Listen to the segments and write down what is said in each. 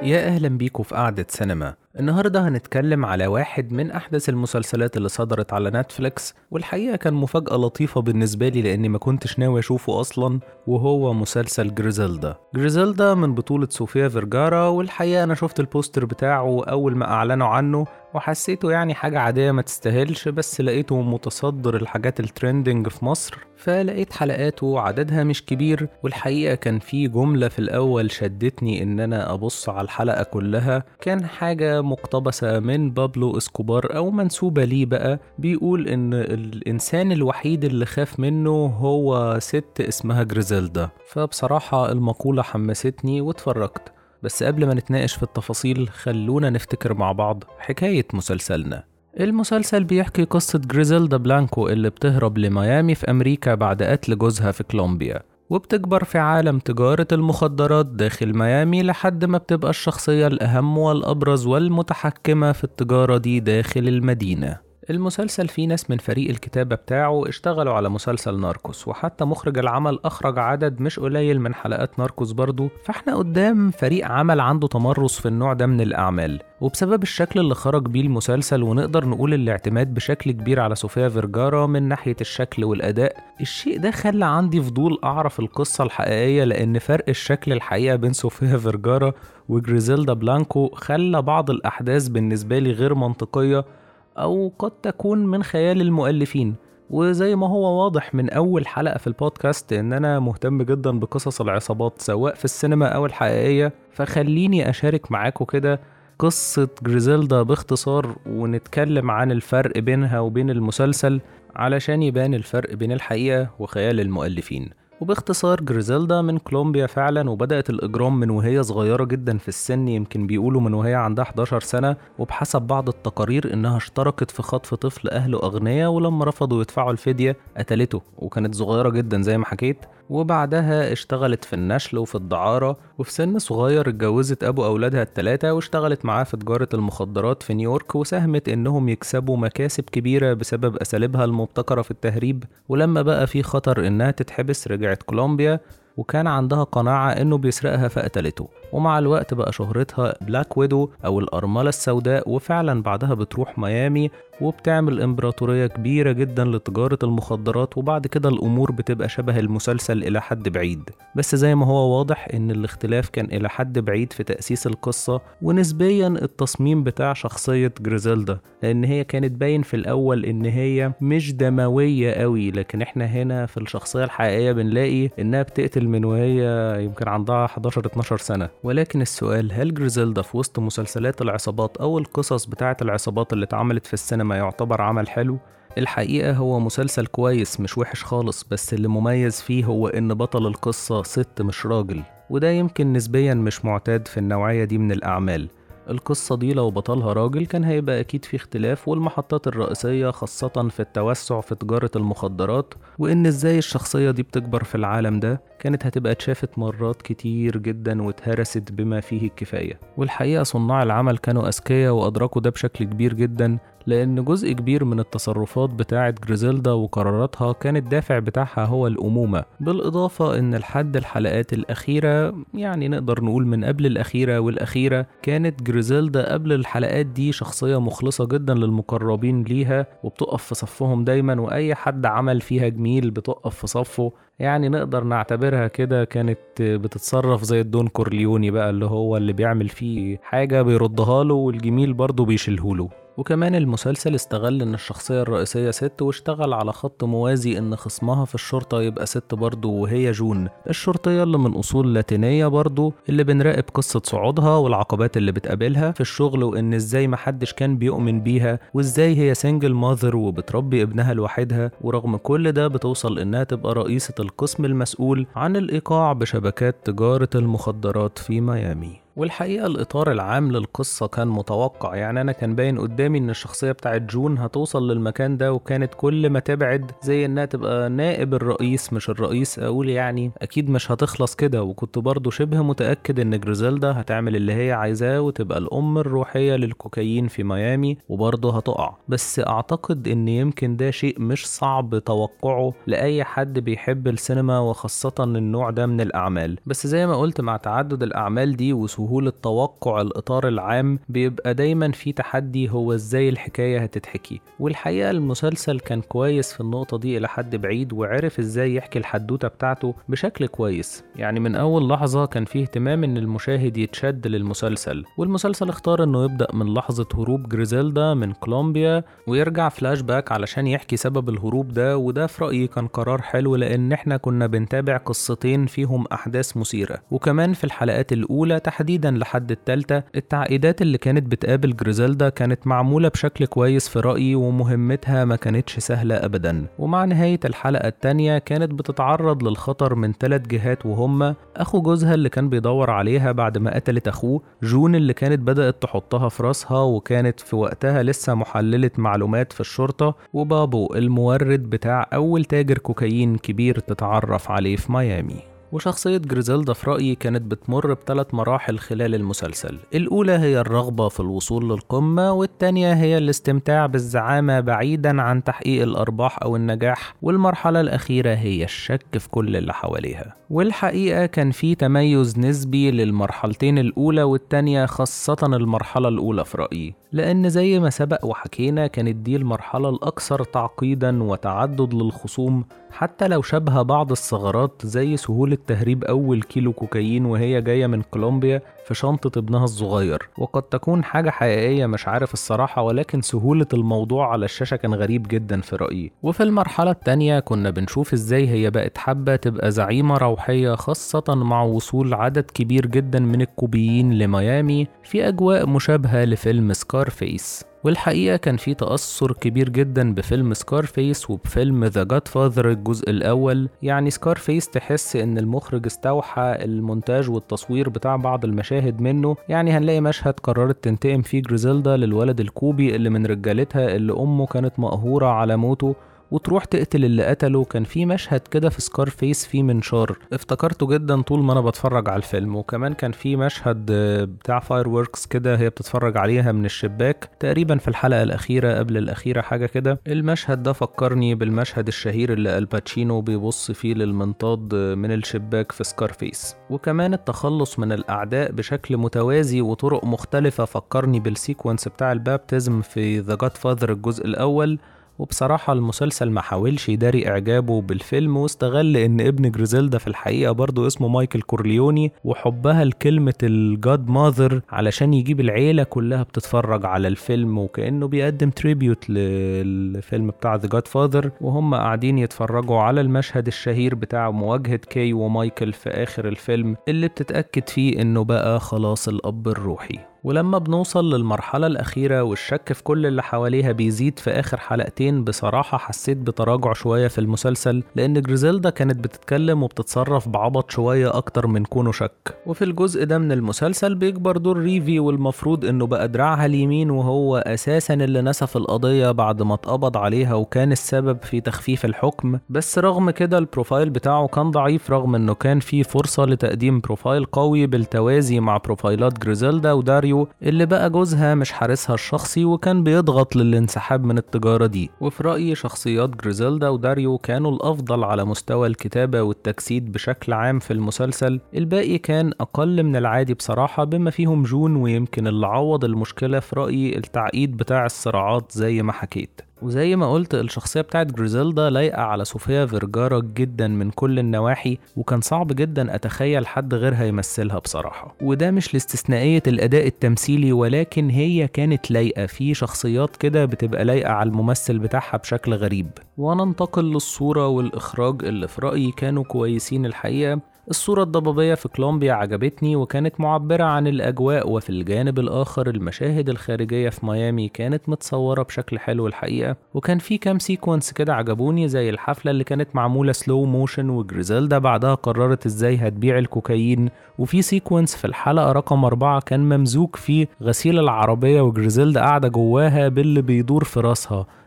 يا أهلا بيكم في قعدة سينما. النهاردة هنتكلم على واحد من أحدث المسلسلات اللي صدرت على نتفليكس، والحقيقة كان مفاجأة لطيفة بالنسبة لي لأني ما كنتش ناوي أشوفه أصلا، وهو مسلسل جريزيلدا من بطولة صوفيا فيرجارا. والحقيقة أنا شفت البوستر بتاعه أول ما أعلنوا عنه وحسيته يعني حاجة عادية ما تستاهلش، بس لقيته متصدر الحاجات الترندنج في مصر، فلقيت حلقاته عددها مش كبير. والحقيقة كان في جملة في الأول شدتني إن أنا أبص على الحلقة كلها، كان حاجة مقتبسة من بابلو اسكوبار أو منسوبة ليه بقى، بيقول إن الإنسان الوحيد اللي خاف منه هو ست اسمها جريزيلدا. فبصراحة المقولة حمستني واتفرجت. بس قبل ما نتناقش في التفاصيل خلونا نفتكر مع بعض حكاية مسلسلنا. المسلسل بيحكي قصة جريزيلدا بلانكو اللي بتهرب لميامي في أمريكا بعد قتل جوزها في كولومبيا، وبتكبر في عالم تجارة المخدرات داخل ميامي لحد ما بتبقى الشخصية الأهم والأبرز والمتحكمة في التجارة دي داخل المدينة. المسلسل فيه ناس من فريق الكتابة بتاعه اشتغلوا على مسلسل ناركوس، وحتى مخرج العمل أخرج عدد مش قليل من حلقات ناركوس برضو. فاحنا قدام فريق عمل عنده تمرس في النوع ده من الأعمال، وبسبب الشكل اللي خرج بيه المسلسل ونقدر نقول الاعتماد بشكل كبير على صوفيا فيرجارا من ناحية الشكل والأداء، الشيء ده خلى عندي فضول أعرف القصة الحقيقية، لأن فرق الشكل الحقيقة بين صوفيا فيرجارا وجريزيلدا بلانكو خلى بعض الأحداث بالنسبة لي غير منطقية أو قد تكون من خيال المؤلفين. وزي ما هو واضح من أول حلقة في البودكاست إن أنا مهتم جدا بقصص العصابات سواء في السينما أو الحقيقية، فخليني أشارك معاكم كده قصة جريزيلدا باختصار، ونتكلم عن الفرق بينها وبين المسلسل علشان يبان الفرق بين الحقيقة وخيال المؤلفين. وباختصار جريزيلدا من كولومبيا فعلا، وبدأت الإجرام من وهي صغيرة جدا في السن، يمكن بيقولوا من وهي عندها 11 سنة، وبحسب بعض التقارير إنها اشتركت في خطف طفل أهله أغنياء، ولما رفضوا يدفعوا الفدية قتلته، وكانت صغيرة جدا زي ما حكيت. وبعدها اشتغلت في النشل وفي الدعارة، وفي سن صغير اتجوزت أبو أولادها ال3 واشتغلت معاه في تجارة المخدرات في نيويورك، وساهمت إنهم يكسبوا مكاسب كبيرة بسبب أساليبها المبتكرة في التهريب. ولما بقى في خطر إنها تتحبس رجعت كولومبيا، وكان عندها قناعة إنه بيسرقها فقتلته. ومع الوقت بقى شهرتها بلاك ويدو أو الأرملة السوداء، وفعلا بعدها بتروح ميامي وبتعمل إمبراطورية كبيرة جدا لتجارة المخدرات. وبعد كده الأمور بتبقى شبه المسلسل إلى حد بعيد، بس زي ما هو واضح إن الاختلاف كان إلى حد بعيد في تأسيس القصة ونسبيا التصميم بتاع شخصية جريزيلدا، لأن هي كانت باين في الأول إن هي مش دموية قوي، لكن إحنا هنا في الشخصية الحقيقية بنلاقي إنها بتقتل من وهي يمكن عندها 11-12 سنة. ولكن السؤال، هل جريزيلدا في وسط مسلسلات العصابات أو القصص بتاعة العصابات اللي اتعملت في السينما يعتبر عمل حلو؟ الحقيقة هو مسلسل كويس مش وحش خالص، بس اللي مميز فيه هو إن بطل القصة ست مش راجل، وده يمكن نسبيا مش معتاد في النوعية دي من الأعمال. القصة دي لو بطلها راجل كان هيبقى أكيد في اختلاف، والمحطات الرئيسية خاصة في التوسع في تجارة المخدرات وإن إزاي الشخصية دي بتكبر في العالم ده كانت هتبقى اتشافت مرات كتير جدا واتهرست بما فيه الكفاية. والحقيقة صناع العمل كانوا أذكياء وأدركوا ده بشكل كبير جدا، لأن جزء كبير من التصرفات بتاعة جريزيلدا وقراراتها كان الدافع بتاعها هو الأمومة، بالإضافة إن لحد الحلقات الأخيرة، يعني نقدر نقول من قبل الأخيرة والأخيرة، كانت جريزيلدا قبل الحلقات دي شخصية مخلصة جدا للمقربين ليها وبتقف في صفهم دايما، وأي حد عمل فيها جميل بتقف في صفه. يعني نقدر نعتبرها كده كانت بتتصرف زي الدون كورليوني بقى، اللي هو اللي بيعمل فيه حاجة بيردها له والجميل برضه بيشيلهوله. وكمان المسلسل استغل ان الشخصية الرئيسية ست، واشتغل على خط موازي ان خصمها في الشرطة يبقى ست برضه، وهي جون الشرطية اللي من اصول لاتينية برضه، اللي بنراقب قصة صعودها والعقبات اللي بتقابلها في الشغل، وان ازاي محدش كان بيؤمن بيها، وازاي هي سنجل ماذر وبتربي ابنها لوحدها، ورغم كل ده بتوصل انها تبقى رئيسة القسم المسؤول عن الايقاع بشبكات تجارة المخدرات في ميامي. والحقيقة الإطار العام للقصة كان متوقع، يعني أنا كان باين قدامي إن الشخصية بتاعت جون هتوصل للمكان ده، وكانت كل ما تبعد زي إنها تبقى نائب الرئيس مش الرئيس، أقول يعني أكيد مش هتخلص كده. وكنت برضو شبه متأكد إن جريزيلدا هتعمل اللي هي عايزاه وتبقى الأم الروحية للكوكايين في ميامي، وبرضو هتقع. بس أعتقد إن يمكن ده شيء مش صعب توقعه لأي حد بيحب السينما وخاصة النوع ده من الأعمال، بس زي ما قلت مع تعدد الأعمال دي وسهولة وسهولة توقع الإطار العام بيبقى دايما في تحدي هو ازاي الحكاية هتتحكي. والحقيقة المسلسل كان كويس في النقطة دي إلى حد بعيد، وعرف ازاي يحكي الحدوتة بتاعته بشكل كويس. يعني من أول لحظة كان فيه اهتمام إن المشاهد يتشد للمسلسل، والمسلسل اختار إنه يبدأ من لحظة هروب جريزيلدا من كولومبيا ويرجع فلاش باك علشان يحكي سبب الهروب ده. وده في رأيي كان قرار حلو، لأن احنا كنا بنتابع قصتين فيهم أحداث مثيرة. وكمان في الحلقات الأولى تحديدا لحد التالتة التعقيدات اللي كانت بتقابل جريزيلدا كانت معمولة بشكل كويس في رأيي، ومهمتها ما كانتش سهلة أبدا. ومع نهاية الحلقة التانية كانت بتتعرض للخطر من 3 جهات، وهم أخو جوزها اللي كان بيدور عليها بعد ما قتلت أخوه، جون اللي كانت بدأت تحطها في راسها وكانت في وقتها لسه محللة معلومات في الشرطة، وبابو المورد بتاع أول تاجر كوكايين كبير تتعرف عليه في ميامي. وشخصية جريزيلدا في رأيي كانت بتمر ب3 مراحل خلال المسلسل. الأولى هي الرغبة في الوصول للقمة، والتانية هي الاستمتاع بالزعامة بعيدا عن تحقيق الأرباح أو النجاح، والمرحلة الأخيرة هي الشك في كل اللي حواليها. والحقيقة كان في تميز نسبي للمرحلتين الأولى والتانية، خاصة المرحلة الأولى في رأيي، لأن زي ما سبق وحكينا كانت دي المرحلة الأكثر تعقيدا وتعدد للخصوم، حتى لو شبه بعض الثغرات زي سهولة تهريب أول كيلو كوكايين وهي جاية من كولومبيا في شنطة ابنها الصغير، وقد تكون حاجة حقيقية مش عارف الصراحة، ولكن سهولة الموضوع على الشاشة كان غريب جدا في رأيي. وفي المرحلة التانية كنا بنشوف ازاي هي بقت حابة تبقى زعيمة روحية، خاصة مع وصول عدد كبير جدا من الكوبيين لميامي في أجواء مشابهة لفيلم سكارفيس. والحقيقة كان في تأثر كبير جدا بفيلم سكارفيس وبفيلم ذا جاد فاذر الجزء الأول. يعني سكارفيس تحس إن المخرج استوحى المونتاج والتصوير بتاع بعض المشاهد منه. يعني هنلاقي مشهد قررت تنتقم فيه جريزيلدا للولد الكوبي اللي من رجالتها اللي أمه كانت مقهورة على موته، وتروح تقتل اللي قتله. كان في مشهد كده في سكارفيس فيه منشار افتكرته جدا طول ما انا بتفرج على الفيلم. وكمان كان في مشهد بتاع فاير ووركس كده هي بتتفرج عليها من الشباك تقريبا في الحلقة الأخيرة قبل الأخيرة حاجة كده. المشهد ده فكرني بالمشهد الشهير اللي الباتشينو بيبص فيه للمنطاد من الشباك في سكارفيس. وكمان التخلص من الأعداء بشكل متوازي وطرق مختلفة فكرني بالسيكونس بتاع البابتزم في ذا جاد فاذر الجزء الأول. وبصراحة المسلسل ما حاولش يداري إعجابه بالفيلم، واستغل إن ابن جريزيلدا في الحقيقة برضو اسمه مايكل كورليوني، وحبها لكلمة الجاد ماذر علشان يجيب العيلة كلها بتتفرج على الفيلم، وكأنه بيقدم تريبيوت للفيلم بتاع The Godfather، وهم قاعدين يتفرجوا على المشهد الشهير بتاع مواجهة كاي ومايكل في آخر الفيلم اللي بتتأكد فيه إنه بقى خلاص الأب الروحي. ولما بنوصل للمرحلة الأخيرة والشك في كل اللي حواليها بيزيد في آخر حلقتين، بصراحة حسيت بتراجع شوية في المسلسل، لأن جريزيلدا كانت بتتكلم وبتتصرف بعبط شوية أكتر من كونه شك. وفي الجزء ده من المسلسل بيكبر دور ريفي، والمفروض إنه بقى دراعها اليمين، وهو أساسا اللي نسف القضية بعد ما اتقبض عليها وكان السبب في تخفيف الحكم. بس رغم كده البروفايل بتاعه كان ضعيف، رغم إنه كان فيه فرصة لتقديم بروفايل قوي بالتوازي مع بروفايلات جريزيلدا وداريو اللي بقى جوزها مش حارسها الشخصي وكان بيضغط للانسحاب من التجارة دي. وفي رأيي شخصيات جريزيلدا وداريو كانوا الأفضل على مستوى الكتابة والتجسيد بشكل عام في المسلسل. الباقي كان أقل من العادي بصراحة، بما فيهم جون، ويمكن اللي عوض المشكلة في رأيي التعقيد بتاع الصراعات زي ما حكيت. وزي ما قلت الشخصية بتاعت جريزيلدا لايقة على صوفيا فيرجارا جدا من كل النواحي، وكان صعب جدا أتخيل حد غيرها يمثلها بصراحة. وده مش لاستثنائية الأداء التمثيلي، ولكن هي كانت لايقة في شخصيات كده بتبقى لايقة على الممثل بتاعها بشكل غريب. وننتقل للصورة والإخراج اللي في رأيي كانوا كويسين الحقيقة. الصورة الضبابية في كولومبيا عجبتني وكانت معبرة عن الأجواء، وفي الجانب الآخر المشاهد الخارجية في ميامي كانت متصورة بشكل حلو الحقيقة. وكان في كام سيكونس كده عجبوني، زي الحفلة اللي كانت معمولة سلو موشن وجريزيلدا بعدها قررت ازاي هتبيع الكوكايين. وفي سيكونس في الحلقة رقم 4 كان ممزوج فيه غسيل العربية وجريزيلدا قاعدة جواها باللي بيدور في راسها.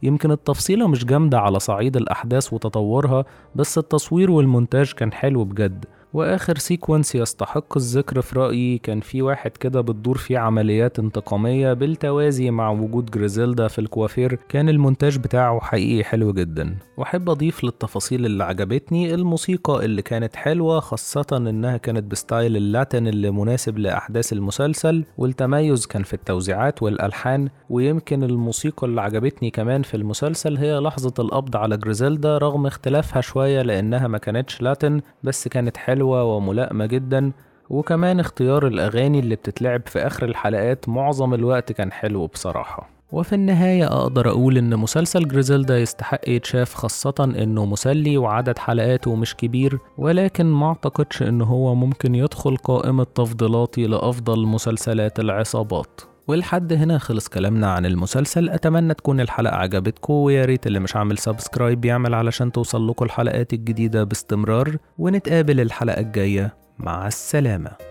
يمكن التفصيلة مش جامدة على صعيد الأحداث وتطورها، بس التصوير والمونتاج كان حلو بجد. وآخر سيكونس يستحق الذكر في رأيي كان في واحد كده بتدور فيه عمليات انتقامية بالتوازي مع وجود جريزيلدا في الكوافير، كان المونتاج بتاعه حقيقي حلو جدا. وأحب أضيف للتفاصيل اللي عجبتني الموسيقى اللي كانت حلوة، خاصة إنها كانت بستايل اللاتين اللي مناسب لأحداث المسلسل، والتميز كان في التوزيعات والألحان. ويمكن الموسيقى اللي عجبتني كمان في المسلسل هي لحظة القبض على جريزيلدا، رغم اختلافها شوية لأنها ما كانتش لاتين بس كانت حلوة وملائمة جدا. وكمان اختيار الأغاني اللي بتتلعب في آخر الحلقات معظم الوقت كان حلو بصراحة. وفي النهاية أقدر أقول إن مسلسل جريزيلدا يستحق يتشاف، خاصة إنه مسلي وعدد حلقاته مش كبير، ولكن ما أعتقدش إنه هو ممكن يدخل قائمة تفضيلاتي لأفضل مسلسلات العصابات. ولحد هنا خلص كلامنا عن المسلسل. أتمنى تكون الحلقة عجبتكم، ويا ريت اللي مش عامل سبسكرايب يعمل علشان توصل لكم الحلقات الجديدة باستمرار. ونتقابل الحلقة الجاية، مع السلامة.